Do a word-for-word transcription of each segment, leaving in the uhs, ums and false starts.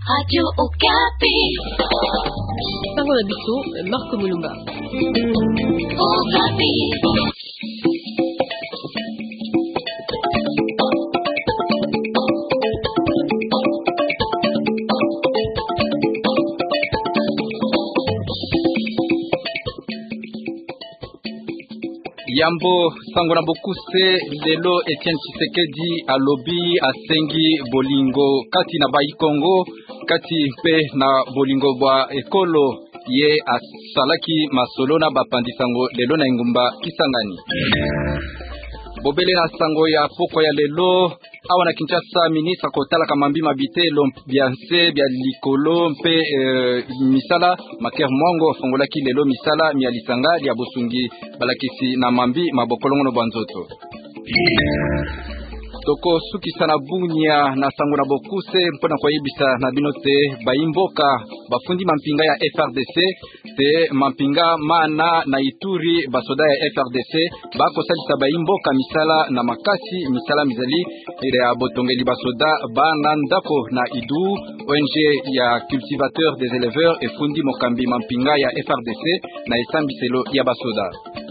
Radio Okapi. Parole à Bissot, Marc Mulumba. Okapi. Yambo sango na bokuse lelo Etienne Tshisekedi alobi asengi bolingo kati na bai Kongo kati pe na bolingo bwa ekolo ye asalaki masolo na bapandi sango lelo na ingumba Kisangani. Bobele na sango ya poko ya lelo awa na Kinshasa, ministre kotala kamambi mabitelo bianse bya likolo mpe e, misala maker mwango fongolaki lelo misala mialisanga ya bosungi balakisi na mambi mabokolongo no banzoto. Toko suki sana bunya na sango na bokuse mpona kwa yebisa na binote baimboka bafundi mampinga ya F R D C te mampinga mana na Ituri basoda ya F R D C bako salisa baimboka misala na makasi misala mizali ile ya botongeli basoda bana ndako na Idu O N G ya cultivateur des éleveurs et fundi mokambi mampinga ya F R D C na esambiselo ya basoda.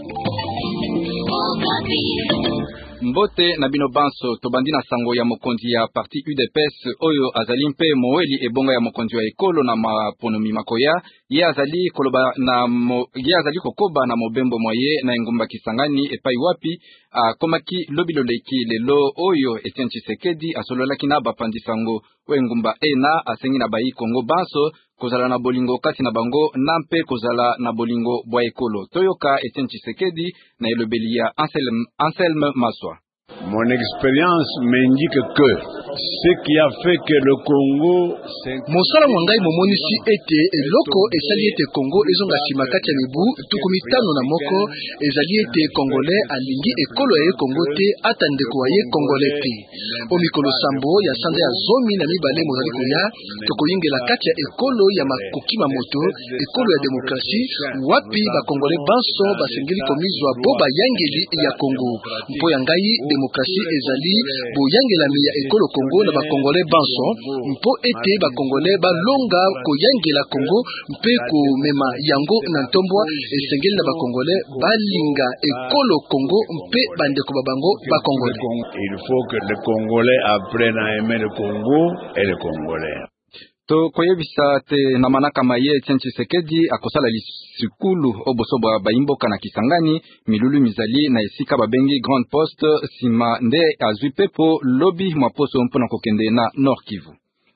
Mbote na bino banso tobandi na sango ya mokonzi ya parti U D P S oyo azali mpe moeli ebonga ya mokonzi wa ekolo na maponomi makoya ye azali koloba na mo, ye azali kokoba na mobembo moye na engumba Kisangani epai wapi akomaki lobiloleki lelo oyo Etienne Tshisekedi asololaki na bapandi sango engumba ena asengi na bai Kongo banso kozala na bolingo kati na bango nampe kozala na bolingo bwa ekolo. Toyoka Etienne Tshisekedi na elobeli ya Anselme, Anselme Maswa. Mon expérience m'indique que ce qui a fait que le Congo Mosala mwangai momonisi ete eloko esali ete Congo ezonga sima kati ya mibu tukumi tano na moko ezali ete Congolais alingi ekolo ya Congo te ata ndeko ye Congolais te. Omikolo sambo ya sanda ya zomi na mibale mozali koya tokoyingela kati ya ekolo ya makoki mamoto ekolo ya demokrasi wapi ba Congolais banso basengeli komizwa boba yangeli ya Congo. Mpo ya ngai demokrasi ezali boyangelami ya ekolo Congo na ba Congolais banso mpo ete ba Congolais balonga koyangela Congo mpe ko mema yango na ntombwa esengeli na ba Congolais balinga ekolo Congo mpe bandeko babango ba Congolais. Il faut que les Congolais apprennent à aimer le Congo et les Congolais. To koyebisa te na manaka maye Etienne Tshisekedi akosala lisukulu obosoba baimboka na Kisangani milulu mizali na esika babengi Grande Poste sima nde azwi pepo lobi mwaposo mpona kokende na Nord Kivu.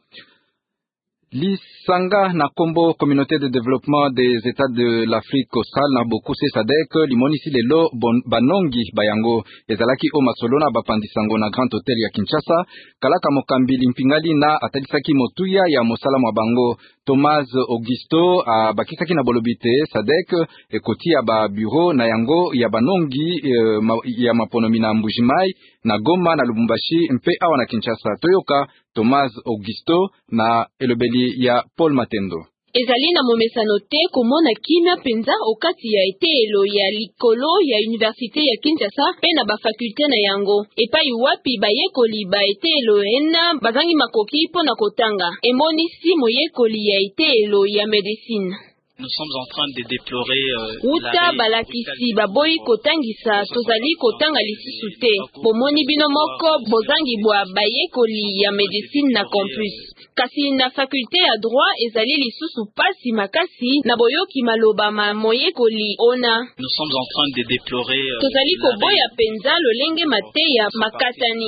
Lisanga na kombo communauté de développement des états de l'Afrique australe na bokuse sadek limonisi lelo bon, banongi bayango ezalaki o masolona bapandisango na Grand Hotel ya Kinshasa kalaka mokambi limpingali na atalisaki motuya ya mosala mwa bango Thomas Augusto a bakisaki na bolobite sadek ekoti ya ba bureau na yango ya banongi e, ma, ya maponomi na Mbujimai na Goma na Lubumbashi mpe awa na Kinshasa. Toyoka Thomas Augusto na elobeli ya Paul Matendo. Ezali na momesano te komona kimia penza okati ya etelo ya likolo ya université ya Kinshasa pe na ba faculté na yango epai wapi bayekoli ba etelo ena bazangi makoki pona kotanga emonisi moyekoli ya etelo ya médecine. Nous sommes en train de déplorer euh, uta balakisi baboyi kotangisa tozali kotanga lisusu te bomoni bino moko bozangi bwa bayekoli ya médecine na campus kasi na faculté ya droit ezali lisusu pasi makasi na boyoki maloba ma moyekoli ona. Nous sommes en train de déplorer euh, tozali koboya penza lolenge mateya makatani.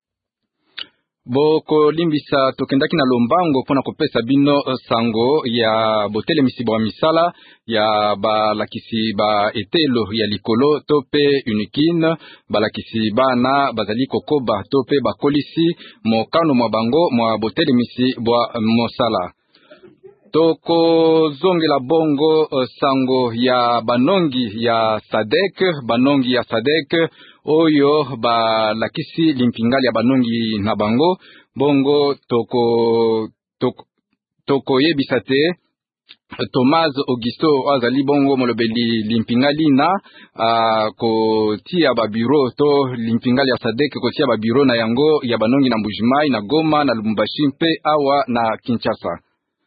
Boko limbisa tokendaki na lombango pona kopesa bino sango ya botele misibwa misala ya balakisi ba etelo ya likolo tope unikine balakisi bana bazali kokoba tope bakolisi mokano mwa bango mwa botele misibwa mosala. Toko zongela bongo uh, sango ya banongi ya Sadek banongi ya Sadek oyo ba lakisi limpingali ya banongi na bango bongo toko toko, toko yebisate Thomas Augusto azali bongo molobeli limpingali na uh, kotia ba bureau to limpingali ya Sadek kotia ba bureau na yango ya banongi na Mbujimai na Goma na Lubumbashi mpe awa na Kinshasa.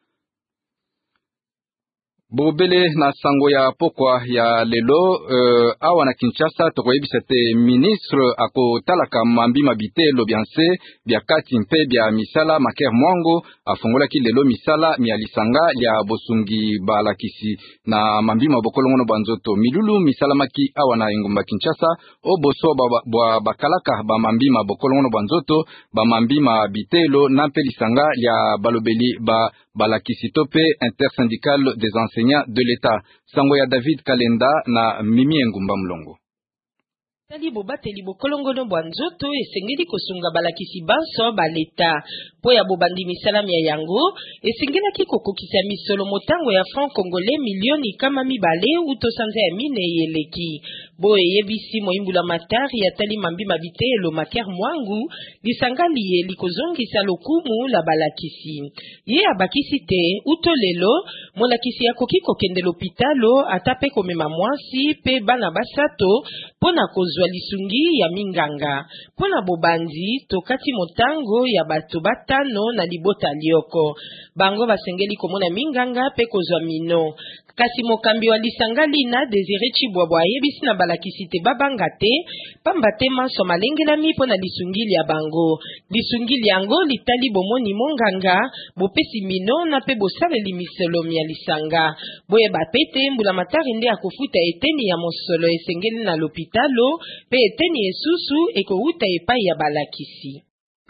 Bobele na sango ya pokwa ya lelo uh, awa na Kinshasa tokoyebisa te ministre ako talaka mambi mabitelo bianse bya kati mpe bya misala Maker Mwango afungolaki lelo misala mi alisanga ya bosungi balakisi na mambi mabokolongono banzoto milulu misala maki awa na ingumba Kinshasa o boso ba bakalaka ba mambi mabokolongono banzoto ba mambi mabitelo na mpe lisanga ya balobeli ba balakisi tope intersyndical des enseignants de l'État. Sango ya David Kalenda na Mimi Ngumba Mlongo. Tali bobateli bokolongono bwanzoto esengeli kosunga balakisi banso ba leta po ya bobandi misala ya yango esengela ki kokokisa misolo motango ya franc congolais milioni kama mibale uto sanza ya mine yeleki bo eyebisi moimbula matari ya tali mambi mabitelo Maker Mwangu lisangali ye likozongisa lokumu la balakisi ye abakisi te uto lelo molakisi akoki kokende l'hôpitalo atape komema mwasi pe bana basato pona kozo lisungi ya minganga pona bobandi tokati motango ya bato batano na libota lioko bango basengeli komona minganga pe kozwa mino kasi mokambi wa lisangali na Desire Chibwabwa yebisi na balakisi te babanga te pamba te manso malengelami pona lisungili ya bango lisungili yango litali bomoni monganga bopesi mino na pe bosaleli misolo ya lisanga boye bapete mbula matari nde akofuta eteni ya mosolo esengeli na l'hôpitalo pe eteni esusu ekouta epai ya balakisi.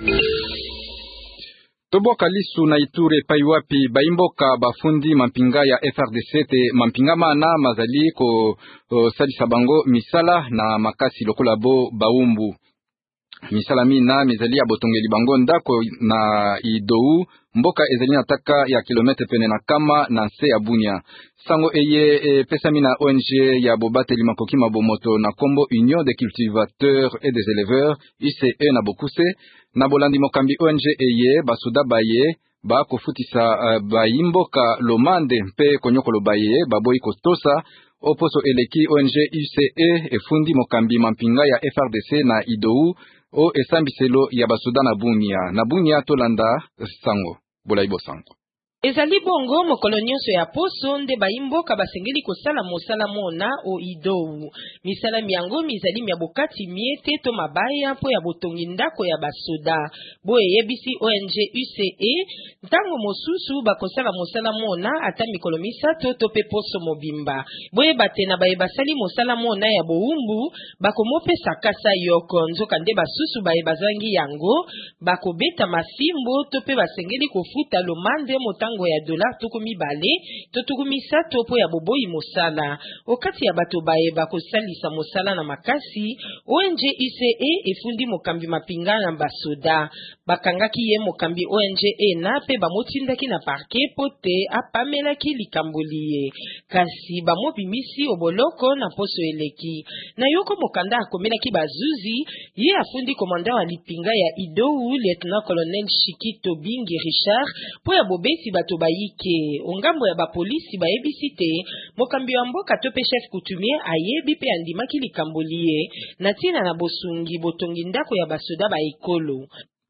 Toboka lisu na Ituri pai wapi baimboka bafundi mampinga ya F R D C te mampinga mana mazali ko uh, salisa bango misala na makasi lokola bo baumbu. Misala mina mizali ya botongeli bango ndako na idou mboka ezali na taka ya kilometre pene na kama na nse ya Bunia. Sango eye e, pesa mina O N G ya bobateli makoki mabomoto na kombo Union des cultivateurs et des éleveurs U C E na Bokuse na bolandi mokambi O N G eye basuda baye ba kofutisa uh, baimboka lomande mpe konyokolo baye baboyi kotosa oposo eleki O N G U C E efundi mokambi mampinga ya F R D C na idou o esambiselo ya basuda na Bunia na Bunia tolanda sango bolaibo sango. Ezali bongo mokolo nyonso ya poso nde baimboka basengeli kosala mosala mona o idou. Misala miango mizali mia bokati miete to mabaya po ya botongi ndako ya basoda. Bo eyebisi O N G U C E ntango mosusu bakosala mosala mona ata mikolo misato to pe poso mobimba. Bo ebate na baye basali mosala mona ya boumbu bakomopesa kasa yoko nzoka nde basusu baye bazangi yango bakobeta mafimbo to pe basengeli kofuta lomande mota ya dolar tukumi bale to tukumi sato po ya boboyi mosala okati ya bato baye bakosalisa mosala na makasi O N G U C E efundi mokambi mapinga na basoda bakangaki ye mokambi O N G E na pe bamotindaki na parke pote apamelaki likamboli ye kasi bamobimisi oboloko na poso eleki na yoko mokanda akomelaki bazuzi ye afundi komanda wa lipinga ya idou lieutenant colonel Shikito Bingi Richard po ya bobeti bato bayike ongambo ya bapolisi bayebisi te mokambi wa mboka to pe chef coutumier ayebi pe andimaki likamboli ye na tina na bosungi botongi ndako ya basoda baekolo.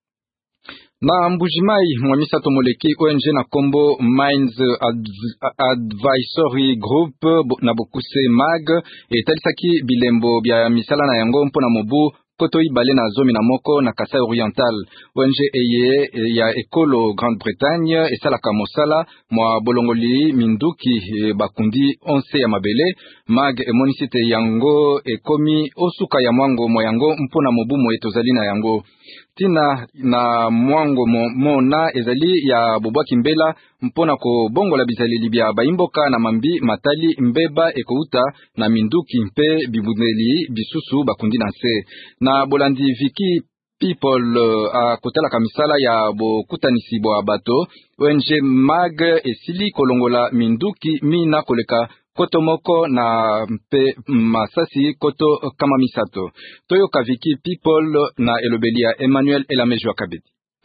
Na Mbujimai mwamisato moleki O N G na kombo Mines Advisory Group na Bokuse Mag etalisaki bilembo bya misala na yango mpona mobu koto ibale na zomi na moko na Kasai Oriental. O N G eye ya ekolo Grande-Bretagne esalaka mosala mwa bolongoli minduki e, bakundi onse ya mabele mag emonisite yango ekomi osuka ya mwango mo yango mpona mobumo etozali na yango tina na mwango mo, mona ezali ya bobwaki mbela mpona ko bongola bizaleli bya baimboka na mambi matali mbeba ekouta na minduki mpe bibundeli bisusu bakundi na se na bolandi Viki People uh, a kotala kamisala ya bokutanisi bwa bato O N G Mag esili kolongola minduki mina koleka koto moko na mpe masasi koto kama misato toyo Viki People na elobelia Emmanuel Elamejwa Kabedi.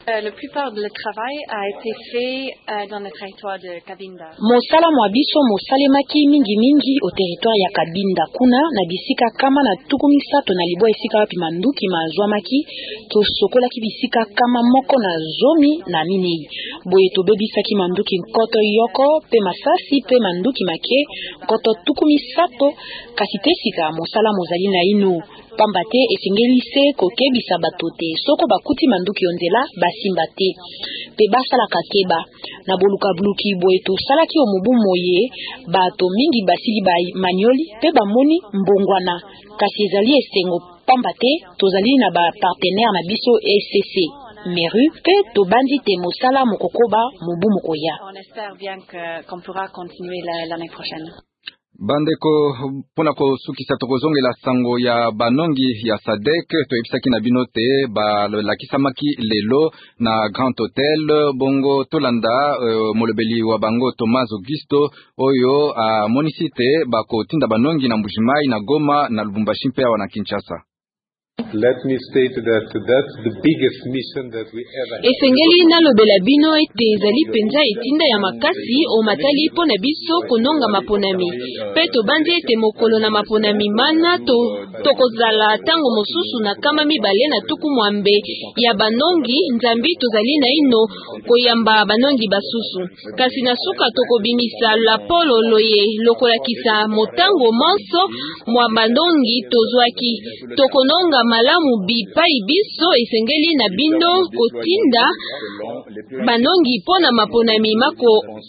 Euh, la plupart du travail a été fait euh, dans le territoire de Cabinda. Mosala mwa biso mosalemaki mingi mingi au territoire ya Cabinda kuna na bisika kama na tukumi sato na libwa esika wapi manduki mazwamaki to sokolaki bisika kama moko na zomi na minei boye to bebisaki manduki nkoto yoko pe masasi pe manduki make nkoto tukumi sato kasi tesika mosala mozali na ino pambate esengeli se kokebisa bato te soko bakuti manduki onzela basimba te pe basala kakeba na boluka bluki boye to salaki omubu moye bato mingi basili ba manioli pe bamoni mbongwana kasi ezali esengo pambate tozali na ba partenaire na biso E C C Meru pe to bandi te mosala mokokoba mubu mokoya. On espère bien que qu'on pourra continuer l'année prochaine. Bandeko pona ko sukisa tokozongela sango ya banongi ya Sadek to ebisaki na binote ba la kisamaki lelo na Grand Hotel bongo tolanda uh, molobeli wa bango Thomas Augusto oyo a uh, monisite bako tinda banongi na Mbujimai na Goma na Lubumbashi mpe wa na Kinshasa. Let me state that that's the biggest mission that we ever had. Esengeli nalobela bino ete ezali penza etinda ya makasi o matali po na biso kononga maponami. Pe to bandi ete mokolo na maponami mana to tokozala tango mosusu na kama mibale na tuku mwambe ya banongi nzambi tozali na ino koyamba banongi basusu. Kasi na suka tokobimisa la polo loye lokolakisa motango monso mwa banongi tozwaki tokononga malamu bipai biso esengeli na bino kotinda banongi pona maponami mako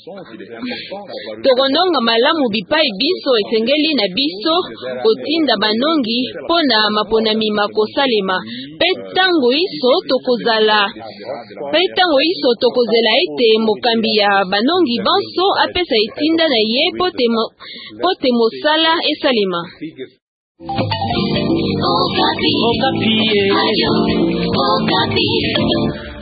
tokononga malamu bipai biso esengeli na biso kotinda banongi pona maponami mako salema pe tango iso tokozala pe tango iso tokozela ete mokambi ya banongi banso apesa etinda na ye pote mo, pote mosala esalema. Okapi. Okapi. Okapi.